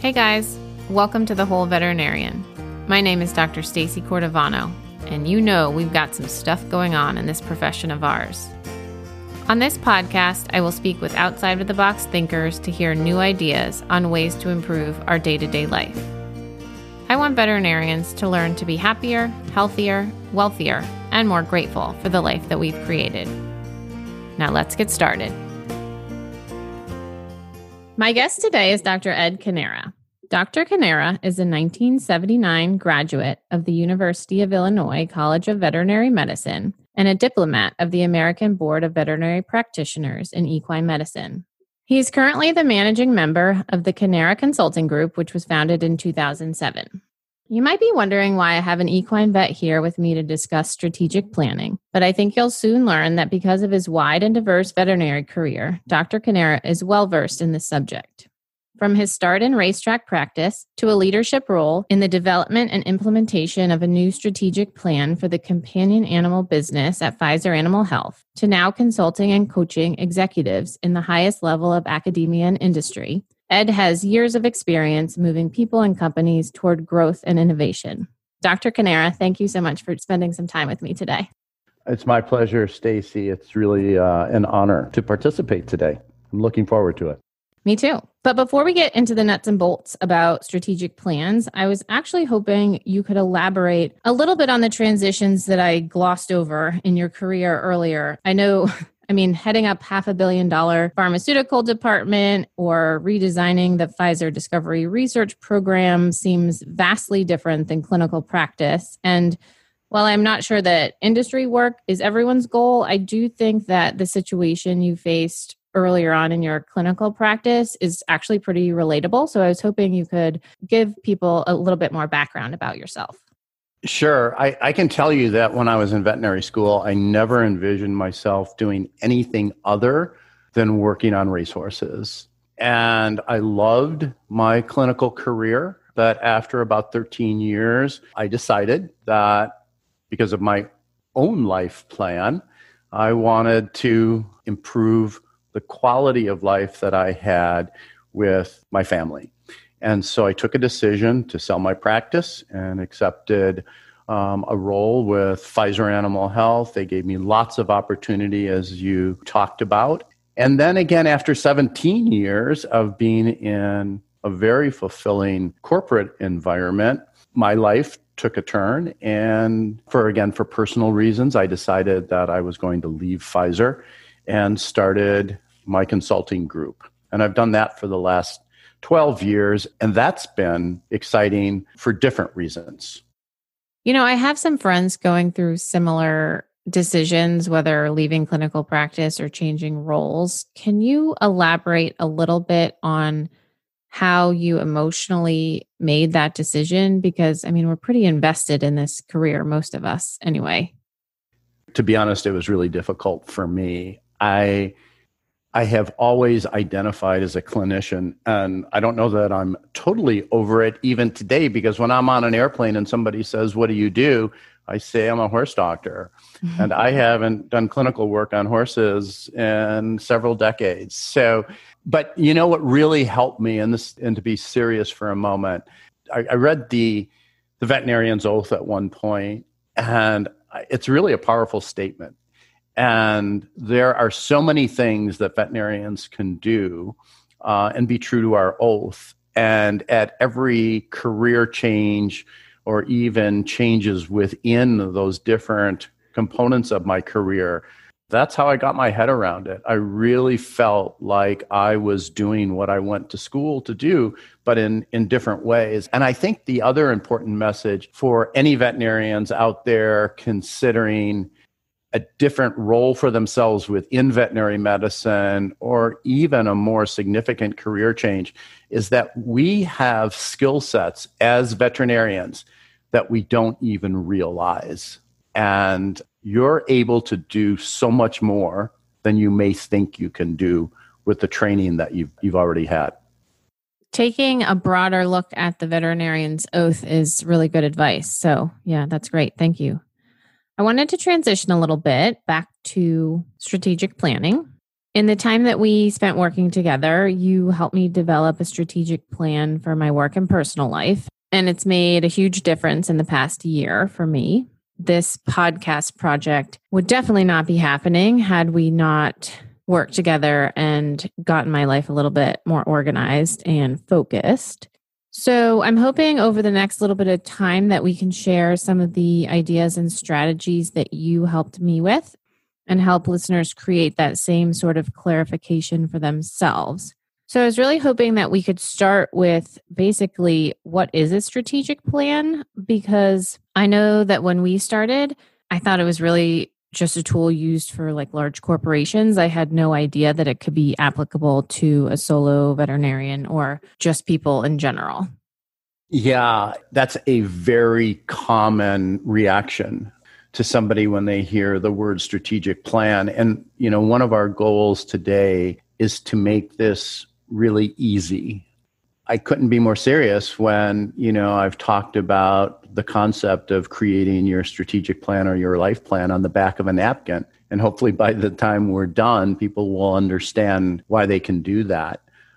Hey guys, welcome to The Whole Veterinarian. My name is Dr. Stacy Cordovano, and you know we've got some stuff going on in this profession of ours. On this podcast, I will speak with outside-of-the-box thinkers to hear new ideas on ways to improve our day-to-day life. I want veterinarians to learn to be happier, healthier, wealthier, and more grateful for the life that we've created. Now let's get started. My guest today is Dr. Ed Canera. Dr. Canera is a 1979 graduate of the University of Illinois College of Veterinary Medicine and a diplomat of the American Board of Veterinary Practitioners in Equine Medicine. He is currently the managing member of the Canera Consulting Group, which was founded in 2007. You might be wondering why I have an equine vet here with me to discuss strategic planning, but I think you'll soon learn that because of his wide and diverse veterinary career, Dr. Canera is well-versed in this subject. From his start in racetrack practice to a leadership role in the development and implementation of a new strategic plan for the companion animal business at Pfizer Animal Health, to now consulting and coaching executives in the highest level of academia and industry, Ed has years of experience moving people and companies toward growth and innovation. Dr. Canera, thank you so much for spending some time with me today. It's my pleasure, Stacy. It's really an honor to participate today. I'm looking forward to it. Me too. But before we get into the nuts and bolts about strategic plans, I was actually hoping you could elaborate a little bit on the transitions that I glossed over in your career earlier. Heading up $500 million pharmaceutical department or redesigning the Pfizer Discovery Research Program seems vastly different than clinical practice. And while I'm not sure that industry work is everyone's goal, I do think that the situation you faced earlier on in your clinical practice is actually pretty relatable. So I was hoping you could give people a little bit more background about yourself. Sure. I can tell you that when I was in veterinary school, I never envisioned myself doing anything other than working on racehorses. And I loved my clinical career. But after about 13 years, I decided that because of my own life plan, I wanted to improve the quality of life that I had with my family. And so I took a decision to sell my practice and accepted a role with Pfizer Animal Health. They gave me lots of opportunity, as you talked about. And then again, after 17 years of being in a very fulfilling corporate environment, my life took a turn. And for personal reasons, I decided that I was going to leave Pfizer and started my consulting group. And I've done that for the last 12 years, and that's been exciting for different reasons. You know, I have some friends going through similar decisions, whether leaving clinical practice or changing roles. Can you elaborate a little bit on how you emotionally made that decision? Because, we're pretty invested in this career, most of us anyway. To be honest, it was really difficult for me. I have always identified as a clinician, and I don't know that I'm totally over it even today, because when I'm on an airplane and somebody says, "What do you do?" I say, "I'm a horse doctor." Mm-hmm. And I haven't done clinical work on horses in several decades. So, but you know what really helped me, and to be serious for a moment, I read the Veterinarian's Oath at one point, and it's really a powerful statement. And there are so many things that veterinarians can do and be true to our oath. And at every career change or even changes within those different components of my career, that's how I got my head around it. I really felt like I was doing what I went to school to do, but in different ways. And I think the other important message for any veterinarians out there considering a different role for themselves within veterinary medicine, or even a more significant career change, is that we have skill sets as veterinarians that we don't even realize. And you're able to do so much more than you may think you can do with the training that you've already had. Taking a broader look at the veterinarian's oath is really good advice. So yeah, that's great. Thank you. I wanted to transition a little bit back to strategic planning. In the time that we spent working together, you helped me develop a strategic plan for my work and personal life, and it's made a huge difference in the past year for me. This podcast project would definitely not be happening had we not worked together and gotten my life a little bit more organized and focused. So I'm hoping over the next little bit of time that we can share some of the ideas and strategies that you helped me with and help listeners create that same sort of clarification for themselves. So I was really hoping that we could start with basically what is a strategic plan, because I know that when we started, I thought it was really just a tool used for like large corporations. I had no idea that it could be applicable to a solo veterinarian or just people in general. Yeah, that's a very common reaction to somebody when they hear the word strategic plan. And, one of our goals today is to make this really easy. I couldn't be more serious when, I've talked about the concept of creating your strategic plan or your life plan on the back of a napkin. And hopefully by the time we're done, people will understand why they can do that.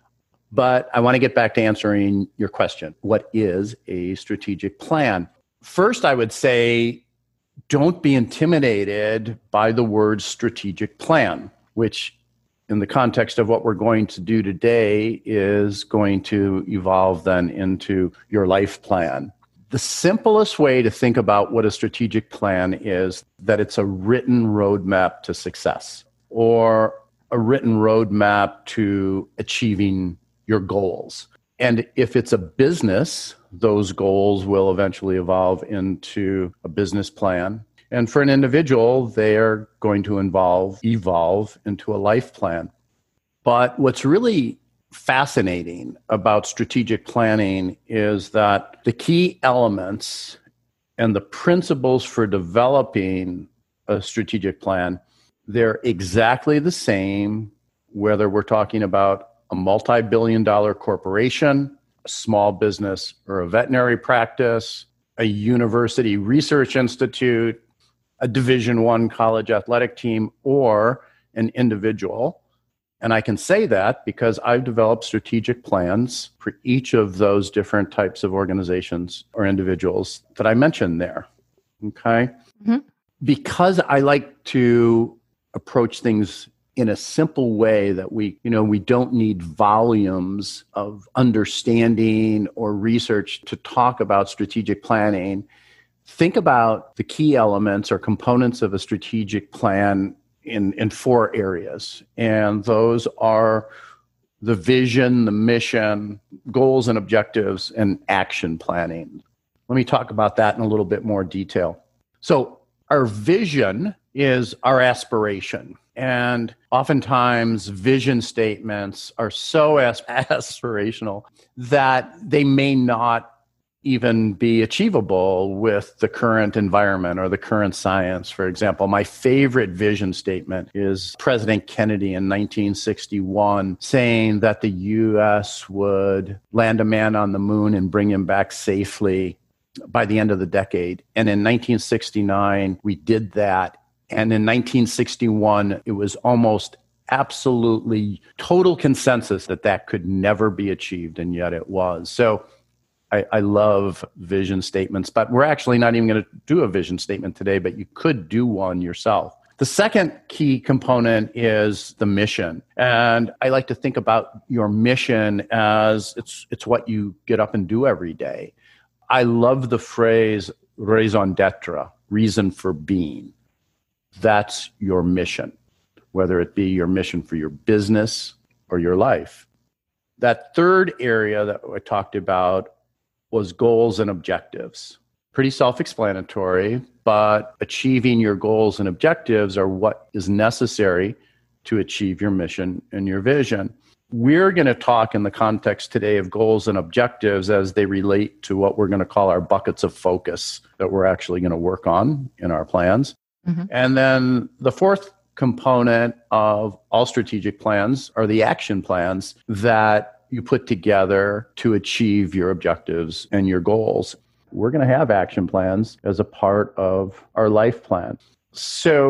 But I want to get back to answering your question. What is a strategic plan? First, I would say, don't be intimidated by the word strategic plan, which in the context of what we're going to do today is going to evolve then into your life plan. The simplest way to think about what a strategic plan is that it's a written roadmap to success or a written roadmap to achieving your goals. And if it's a business, those goals will eventually evolve into a business plan. And for an individual, they are going to evolve into a life plan. But what's really fascinating about strategic planning is that the key elements and the principles for developing a strategic plan, they're exactly the same, whether we're talking about a multi-billion-dollar corporation, a small business or a veterinary practice, a university research institute, a Division I college athletic team, or an individual. And I can say that because I've developed strategic plans for each of those different types of organizations or individuals that I mentioned there. Okay? Mm-hmm. Because I like to approach things in a simple way that we don't need volumes of understanding or research to talk about strategic planning. Think about the key elements or components of a strategic plan in four areas. And those are the vision, the mission, goals and objectives, and action planning. Let me talk about that in a little bit more detail. So our vision is our aspiration. And oftentimes vision statements are so aspirational that they may not even be achievable with the current environment or the current science. For example, my favorite vision statement is President Kennedy in 1961 saying that the U.S. would land a man on the moon and bring him back safely by the end of the decade. And in 1969, we did that. And in 1961, it was almost absolutely total consensus that that could never be achieved, and yet it was. So I love vision statements, but we're actually not even going to do a vision statement today, but you could do one yourself. The second key component is the mission. And I like to think about your mission as it's what you get up and do every day. I love the phrase raison d'etre, reason for being. That's your mission, whether it be your mission for your business or your life. That third area that I talked about was goals and objectives. Pretty self-explanatory, but achieving your goals and objectives are what is necessary to achieve your mission and your vision. We're going to talk in the context today of goals and objectives as they relate to what we're going to call our buckets of focus that we're actually going to work on in our plans. Mm-hmm. And then the fourth component of all strategic plans are the action plans that you put together to achieve your objectives and your goals. We're going to have action plans as a part of our life plan. So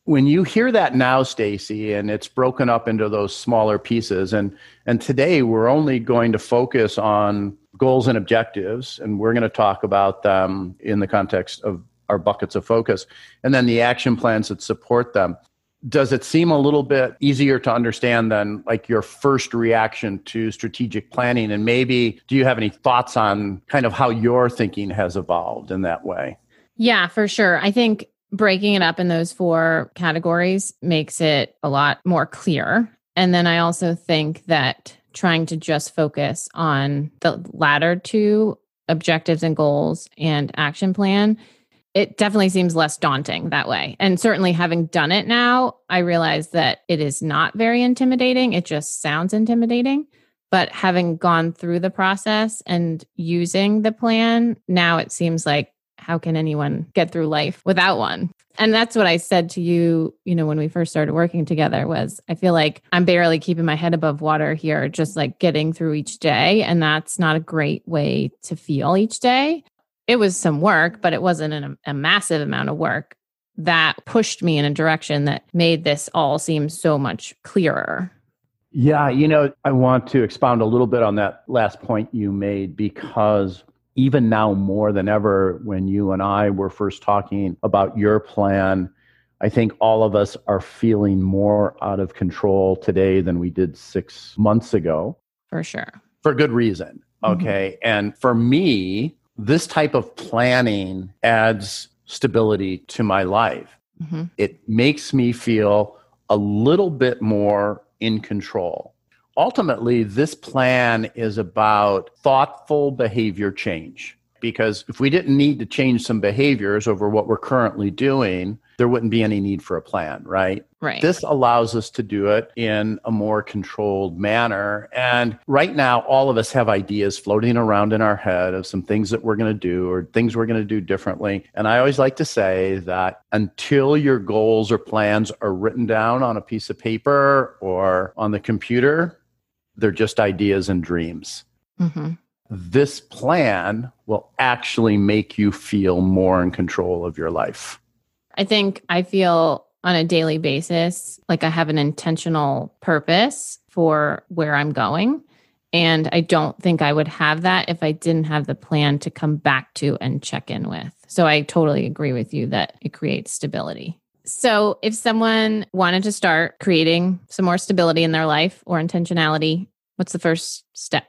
when you hear that now, Stacy, and it's broken up into those smaller pieces, and today we're only going to focus on goals and objectives, and we're going to talk about them in the context of our buckets of focus, and then the action plans that support them. Does it seem a little bit easier to understand than like your first reaction to strategic planning? And maybe do you have any thoughts on kind of how your thinking has evolved in that way? Yeah, for sure. I think breaking it up in those 4 categories makes it a lot more clear. And then I also think that trying to just focus on the latter 2, objectives and goals and action plan, it definitely seems less daunting that way. And certainly having done it now, I realize that it is not very intimidating. It just sounds intimidating. But having gone through the process and using the plan, now it seems like, how can anyone get through life without one? And that's what I said to you, when we first started working together was, I feel like I'm barely keeping my head above water here, just like getting through each day. And that's not a great way to feel each day. It was some work, but it wasn't a massive amount of work that pushed me in a direction that made this all seem so much clearer. Yeah, I want to expound a little bit on that last point you made, because even now more than ever, when you and I were first talking about your plan, I think all of us are feeling more out of control today than we did 6 months ago. For sure. For good reason. Okay. Mm-hmm. And for me, this type of planning adds stability to my life. Mm-hmm. It makes me feel a little bit more in control. Ultimately, this plan is about thoughtful behavior change, because if we didn't need to change some behaviors over what we're currently doing, there wouldn't be any need for a plan, right? Right. This allows us to do it in a more controlled manner. And right now, all of us have ideas floating around in our head of some things that we're going to do or things we're going to do differently. And I always like to say that until your goals or plans are written down on a piece of paper or on the computer, they're just ideas and dreams. Mm-hmm. This plan will actually make you feel more in control of your life. I think I feel on a daily basis like I have an intentional purpose for where I'm going. And I don't think I would have that if I didn't have the plan to come back to and check in with. So I totally agree with you that it creates stability. So if someone wanted to start creating some more stability in their life or intentionality, what's the first step?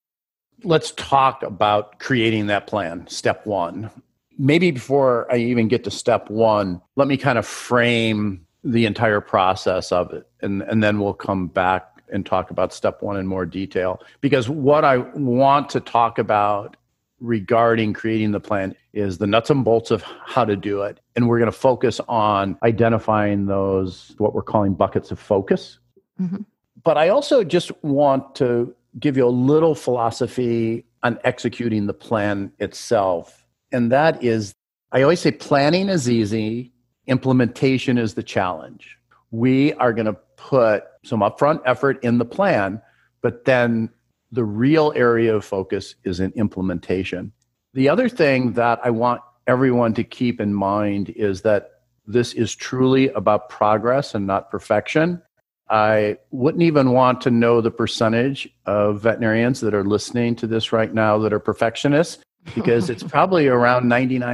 Let's talk about creating that plan. Step 1. Maybe before I even get to step 1, let me kind of frame the entire process of it. And then we'll come back and talk about step 1 in more detail. Because what I want to talk about regarding creating the plan is the nuts and bolts of how to do it. And we're going to focus on identifying those, what we're calling buckets of focus. Mm-hmm. But I also just want to give you a little philosophy on executing the plan itself. And that is, I always say planning is easy, implementation is the challenge. We are going to put some upfront effort in the plan, but then the real area of focus is in implementation. The other thing that I want everyone to keep in mind is that this is truly about progress and not perfection. I wouldn't even want to know the percentage of veterinarians that are listening to this right now that are perfectionists, because it's probably around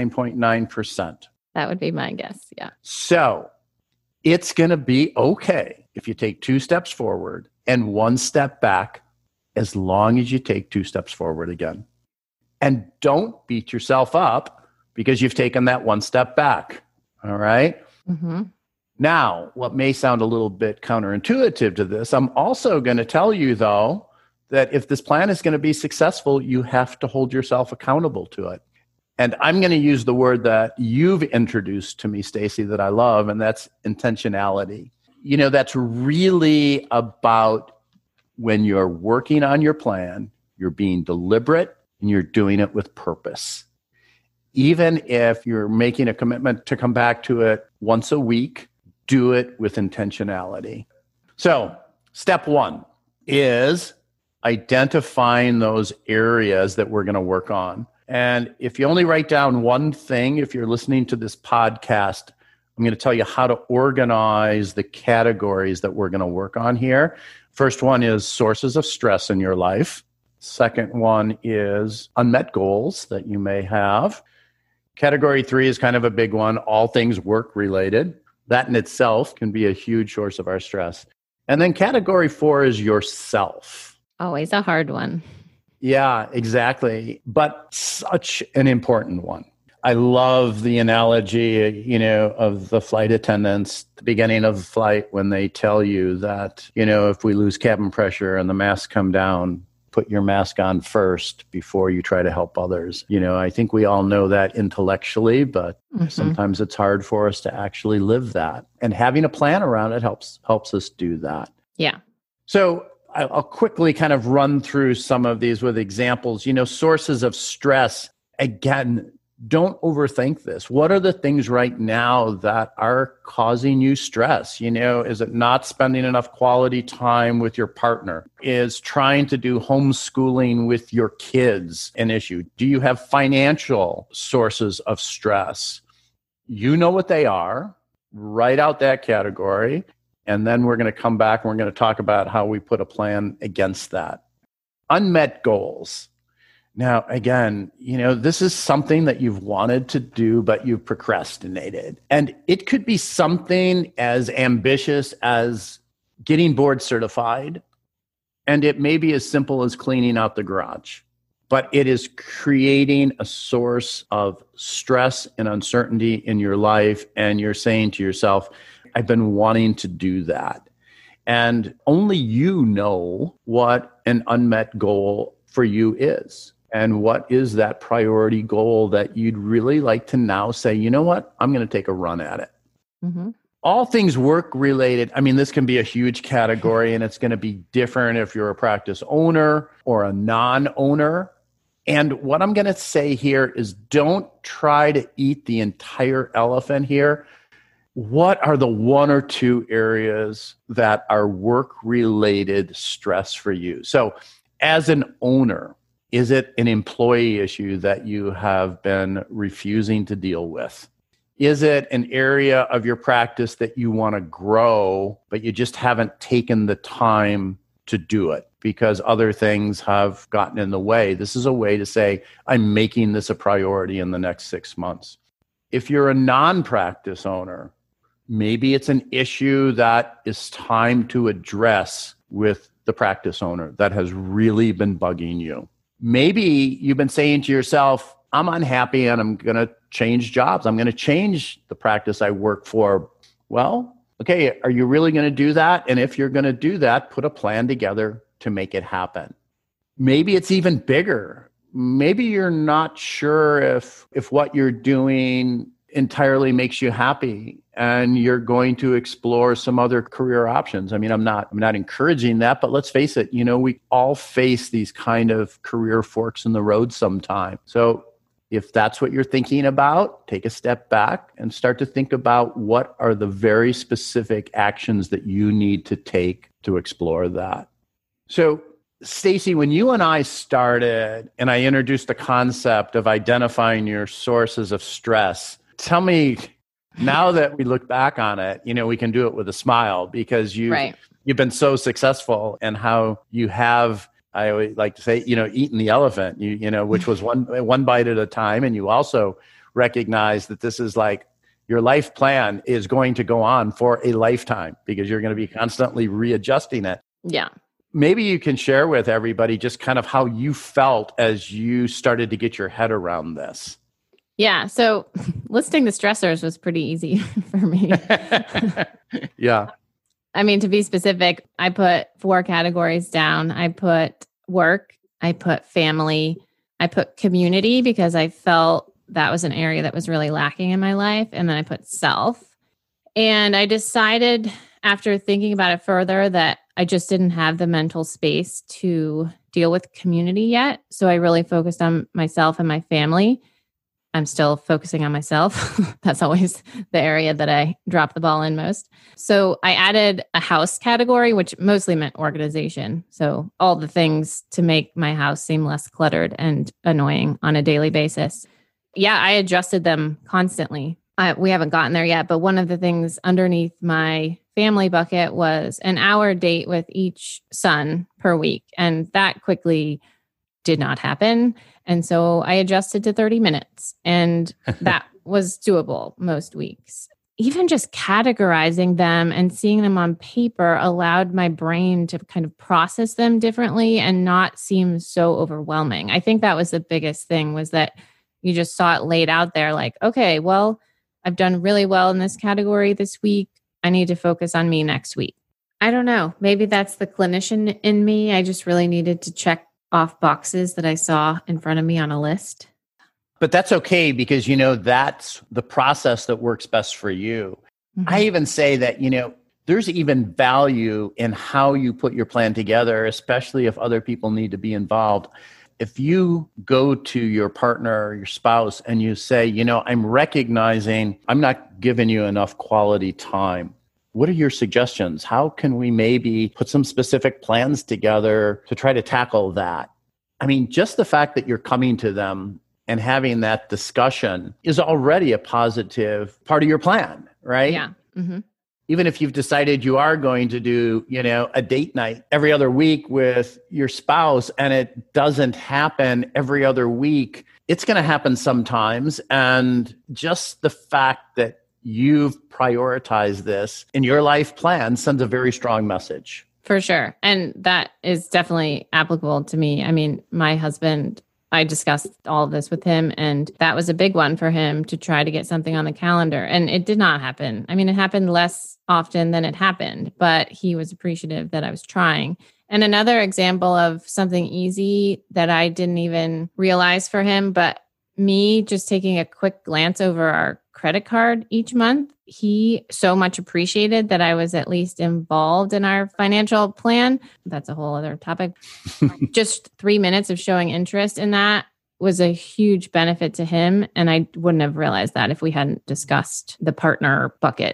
99.9%. That would be my guess, yeah. So it's going to be okay if you take 2 steps forward and 1 step back, as long as you take 2 steps forward again. And don't beat yourself up because you've taken that 1 step back, all right? Mm-hmm. Now, what may sound a little bit counterintuitive to this, I'm also going to tell you, though, that if this plan is going to be successful, you have to hold yourself accountable to it. And I'm going to use the word that you've introduced to me, Stacy, that I love, and that's intentionality. You know, that's really about when you're working on your plan, you're being deliberate and you're doing it with purpose. Even if you're making a commitment to come back to it once a week, do it with intentionality. So, step 1 is identifying those areas that we're going to work on. And if you only write down one thing, if you're listening to this podcast, I'm going to tell you how to organize the categories that we're going to work on here. First one is sources of stress in your life. Second one is unmet goals that you may have. Category 3 is kind of a big one, all things work related. That in itself can be a huge source of our stress. And then category 4 is yourself. Always a hard one. Yeah, exactly. But such an important one. I love the analogy, of the flight attendants at the beginning of the flight when they tell you that, if we lose cabin pressure and the masks come down, put your mask on first before you try to help others. I think we all know that intellectually, but sometimes it's hard for us to actually live that. And having a plan around it helps us do that. Yeah. So I'll quickly kind of run through some of these with examples. Sources of stress. Again, don't overthink this. What are the things right now that are causing you stress? Is it not spending enough quality time with your partner? Is trying to do homeschooling with your kids an issue? Do you have financial sources of stress? You know what they are. Write out that category. And then we're going to come back and we're going to talk about how we put a plan against that. Unmet goals. Now, again, this is something that you've wanted to do, but you've procrastinated. And it could be something as ambitious as getting board certified. And it may be as simple as cleaning out the garage. But it is creating a source of stress and uncertainty in your life. And you're saying to yourself, I've been wanting to do that. And only you know what an unmet goal for you is. And what is that priority goal that you'd really like to now say, you know what, I'm going to take a run at it. Mm-hmm. All things work related. This can be a huge category, and it's going to be different if you're a practice owner or a non-owner. And what I'm going to say here is don't try to eat the entire elephant here. What are the 1 or 2 areas that are work-related stress for you? So as an owner, is it an employee issue that you have been refusing to deal with? Is it an area of your practice that you want to grow, but you just haven't taken the time to do it because other things have gotten in the way? This is a way to say, I'm making this a priority in the next 6 months. If you're a non-practice owner, maybe it's an issue that is time to address with the practice owner that has really been bugging you. Maybe you've been saying to yourself, I'm unhappy and I'm going to change jobs. I'm going to change the practice I work for. Well, okay, are you really going to do that? And if you're going to do that, put a plan together to make it happen. Maybe it's even bigger. Maybe you're not sure if what you're doing entirely makes you happy and you're going to explore some other career options. I'm not encouraging that, but let's face it, we all face these kind of career forks in the road sometime. So if that's what you're thinking about, take a step back and start to think about what are the very specific actions that you need to take to explore that. So Stacy, when you and I started and I introduced the concept of identifying your sources of stress, tell me, now that we look back on it, we can do it with a smile because you've been so successful and how you have, I always like to say, eaten the elephant, which was one bite at a time. And you also recognize that this is like your life plan is going to go on for a lifetime because you're going to be constantly readjusting it. Yeah. Maybe you can share with everybody just kind of how you felt as you started to get your head around this. Yeah. So listing the stressors was pretty easy for me. Yeah. To be specific, I put 4 categories down. I put work, I put family, I put community because I felt that was an area that was really lacking in my life. And then I put self. And I decided after thinking about it further that I just didn't have the mental space to deal with community yet. So I really focused on myself and my family. I'm still focusing on myself. That's always the area that I drop the ball in most. So I added a house category, which mostly meant organization. So all the things to make my house seem less cluttered and annoying on a daily basis. Yeah, I adjusted them constantly We haven't gotten there yet, but one of the things underneath my family bucket was an hour date with each son per week. And that quickly did not happen. And so I adjusted to 30 minutes, and that was doable most weeks. Even just categorizing them and seeing them on paper allowed my brain to kind of process them differently and not seem so overwhelming. I think that was the biggest thing, was that you just saw it laid out there like, okay, well, I've done really well in this category this week. I need to focus on me next week. I don't know. Maybe that's the clinician in me. I just really needed to check off boxes that I saw in front of me on a list. But that's okay, because, that's the process that works best for you. Mm-hmm. I even say that, there's even value in how you put your plan together, especially if other people need to be involved. If you go to your partner or your spouse and you say, I'm recognizing I'm not giving you enough quality time. What are your suggestions? How can we maybe put some specific plans together to try to tackle that? I mean, just the fact that you're coming to them and having that discussion is already a positive part of your plan, right? Yeah. Mm-hmm. Even if you've decided you are going to do, a date night every other week with your spouse, and it doesn't happen every other week, it's going to happen sometimes. And just the fact that you've prioritized this in your life plan sends a very strong message. For sure. And that is definitely applicable to me. I mean, my husband, I discussed all of this with him, and that was a big one for him, to try to get something on the calendar. And it did not happen. I mean, it happened less often than it happened, but he was appreciative that I was trying. And another example of something easy that I didn't even realize for him, but me just taking a quick glance over our credit card each month, he so much appreciated that I was at least involved in our financial plan. That's a whole other topic. Just 3 minutes of showing interest in that was a huge benefit to him. And I wouldn't have realized that if we hadn't discussed the partner bucket.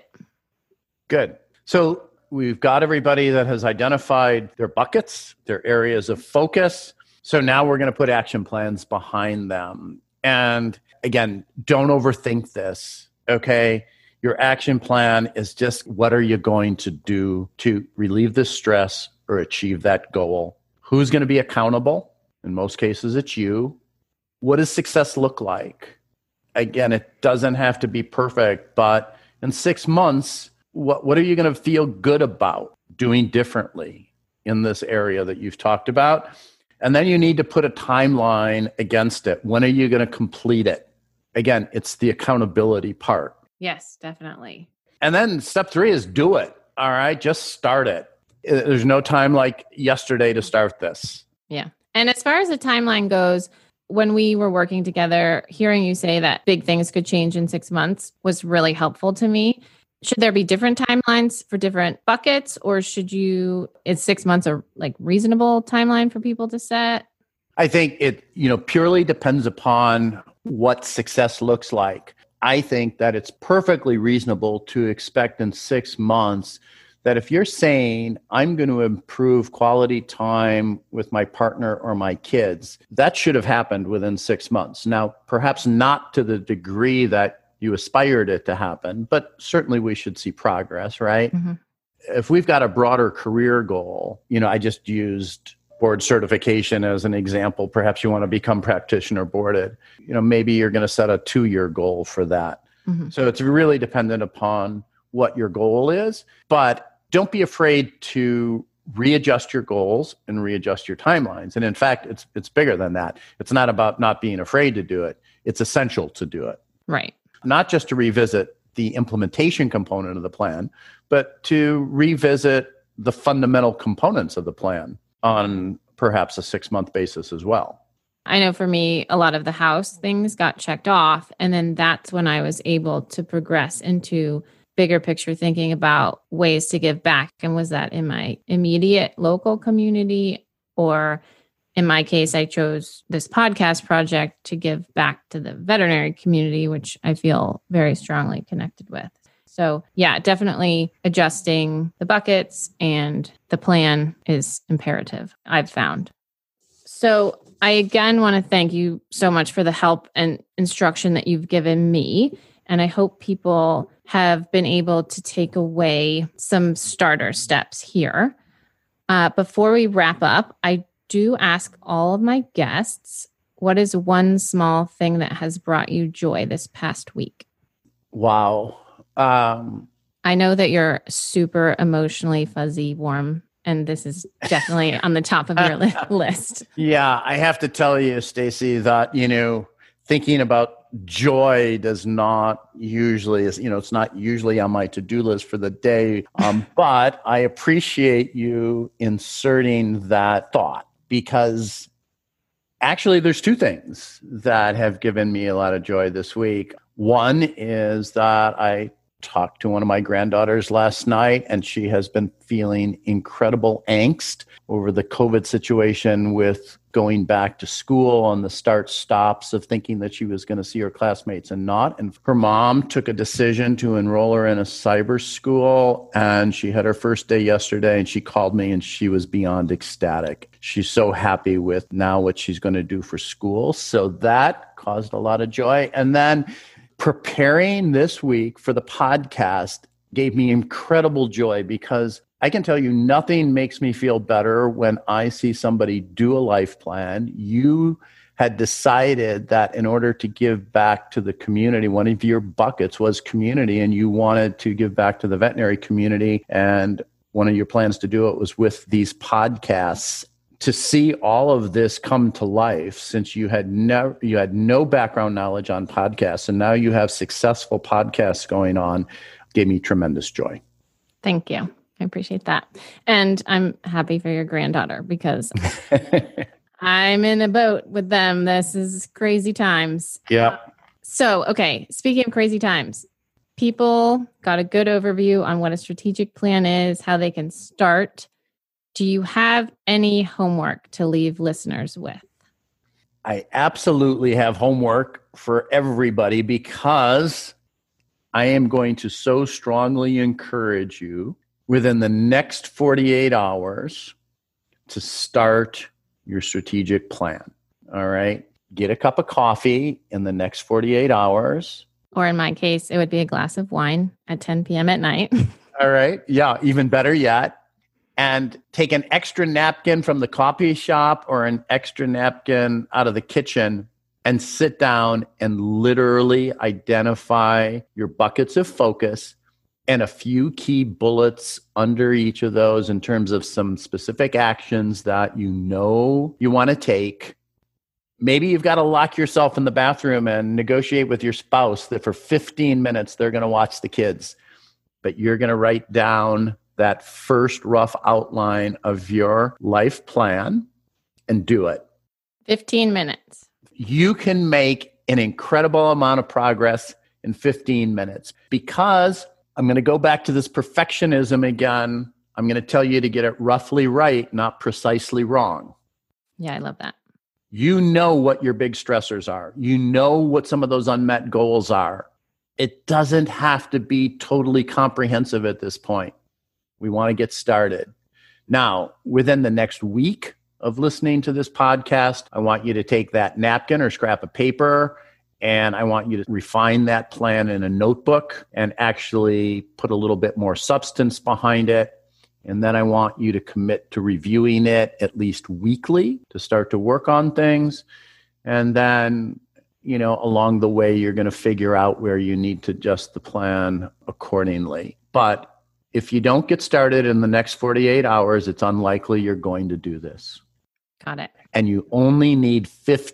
Good. So we've got everybody that has identified their buckets, their areas of focus. So now we're going to put action plans behind them. And again, don't overthink this, okay? Your action plan is just, what are you going to do to relieve the stress or achieve that goal? Who's going to be accountable? In most cases, it's you. What does success look like? Again, it doesn't have to be perfect, but in 6 months, what are you going to feel good about doing differently in this area that you've talked about? And then you need to put a timeline against it. When are you going to complete it? Again, it's the accountability part. Yes, definitely. And then step 3 is do it. All right, just start it. There's no time like yesterday to start this. Yeah. And as far as the timeline goes, when we were working together, hearing you say that big things could change in 6 months was really helpful to me. Should there be different timelines for different buckets, or is 6 months a reasonable timeline for people to set? I think it, purely depends upon what success looks like. I think that it's perfectly reasonable to expect in 6 months that if you're saying, I'm going to improve quality time with my partner or my kids, that should have happened within 6 months. Now, perhaps not to the degree that you aspired it to happen, but certainly we should see progress, right? Mm-hmm. If we've got a broader career goal, I just used board certification as an example. Perhaps you want to become practitioner boarded. Maybe you're going to set a 2-year goal for that. Mm-hmm. So it's really dependent upon what your goal is, but don't be afraid to readjust your goals and readjust your timelines. And in fact, it's bigger than that. It's not about not being afraid to do it. It's essential to do it. Right. Not just to revisit the implementation component of the plan, but to revisit the fundamental components of the plan on perhaps a 6-month basis as well. I know for me, a lot of the house things got checked off. And then that's when I was able to progress into bigger picture thinking about ways to give back. And was that in my immediate local community, or in my case, I chose this podcast project to give back to the veterinary community, which I feel very strongly connected with. So yeah, definitely adjusting the buckets and the plan is imperative, I've found. So I again want to thank you so much for the help and instruction that you've given me. And I hope people have been able to take away some starter steps here. Before we wrap up, I do ask all of my guests, what is one small thing that has brought you joy this past week? Wow. I know that you're super emotionally fuzzy, warm, and this is definitely on the top of your list. Yeah, I have to tell you, Stacy, that, thinking about joy does not usually, it's not usually on my to-do list for the day. But I appreciate you inserting that thought, because actually there's two things that have given me a lot of joy this week. One is that I talked to one of my granddaughters last night, and she has been feeling incredible angst over the COVID situation with going back to school and the start-stops of thinking that she was going to see her classmates and not. And her mom took a decision to enroll her in a cyber school, and she had her first day yesterday, and she called me and she was beyond ecstatic. She's so happy with now what she's going to do for school. So that caused a lot of joy. And then preparing this week for the podcast gave me incredible joy, because I can tell you nothing makes me feel better when I see somebody do a life plan. You had decided that in order to give back to the community, one of your buckets was community, and you wanted to give back to the veterinary community. And one of your plans to do it was with these podcasts. To see all of this come to life, since you had no background knowledge on podcasts, and now you have successful podcasts going on, gave me tremendous joy. Thank you. I appreciate that. And I'm happy for your granddaughter, because I'm in a boat with them. This is crazy times. Yeah. Okay. Speaking of crazy times, people got a good overview on what a strategic plan is, how they can start. Do you have any homework to leave listeners with? I absolutely have homework for everybody, because I am going to so strongly encourage you within the next 48 hours to start your strategic plan. All right. Get a cup of coffee in the next 48 hours. Or in my case, it would be a glass of wine at 10 p.m. at night. All right. Yeah. Even better yet. And take an extra napkin from the coffee shop or an extra napkin out of the kitchen and sit down and literally identify your buckets of focus and a few key bullets under each of those in terms of some specific actions that you want to take. Maybe you've got to lock yourself in the bathroom and negotiate with your spouse that for 15 minutes they're going to watch the kids, but you're going to write down that first rough outline of your life plan and do it. 15 minutes. You can make an incredible amount of progress in 15 minutes, because I'm going to go back to this perfectionism again. I'm going to tell you to get it roughly right, not precisely wrong. Yeah, I love that. You know what your big stressors are. You know what some of those unmet goals are. It doesn't have to be totally comprehensive at this point. We want to get started. Now, within the next week of listening to this podcast, I want you to take that napkin or scrap of paper, and I want you to refine that plan in a notebook and actually put a little bit more substance behind it. And then I want you to commit to reviewing it at least weekly to start to work on things. And then, along the way, you're going to figure out where you need to adjust the plan accordingly. But if you don't get started in the next 48 hours, it's unlikely you're going to do this. Got it. And you only need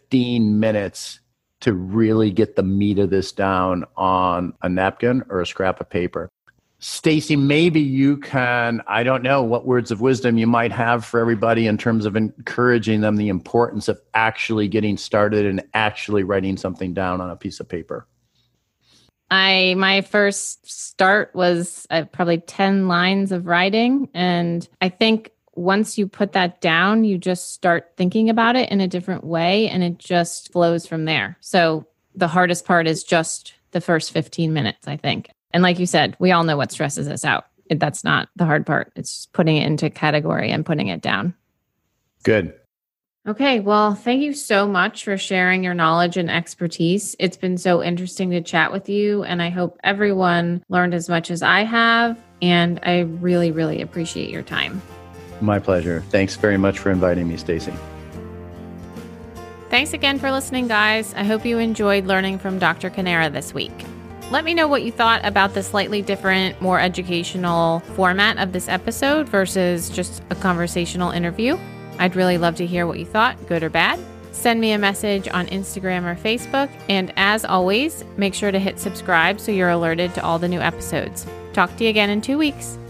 15 minutes to really get the meat of this down on a napkin or a scrap of paper. Stacy, maybe you can, I don't know what words of wisdom you might have for everybody in terms of encouraging them the importance of actually getting started and actually writing something down on a piece of paper. My first start was probably 10 lines of writing. And I think once you put that down, you just start thinking about it in a different way, and it just flows from there. So the hardest part is just the first 15 minutes, I think. And like you said, we all know what stresses us out. That's not the hard part. It's putting it into category and putting it down. Good. Okay, well, thank you so much for sharing your knowledge and expertise. It's been so interesting to chat with you, and I hope everyone learned as much as I have. And I really, really appreciate your time. My pleasure. Thanks very much for inviting me, Stacy. Thanks again for listening, guys. I hope you enjoyed learning from Dr. Canera this week. Let me know what you thought about the slightly different, more educational format of this episode versus just a conversational interview. I'd really love to hear what you thought, good or bad. Send me a message on Instagram or Facebook. And as always, make sure to hit subscribe so you're alerted to all the new episodes. Talk to you again in 2 weeks.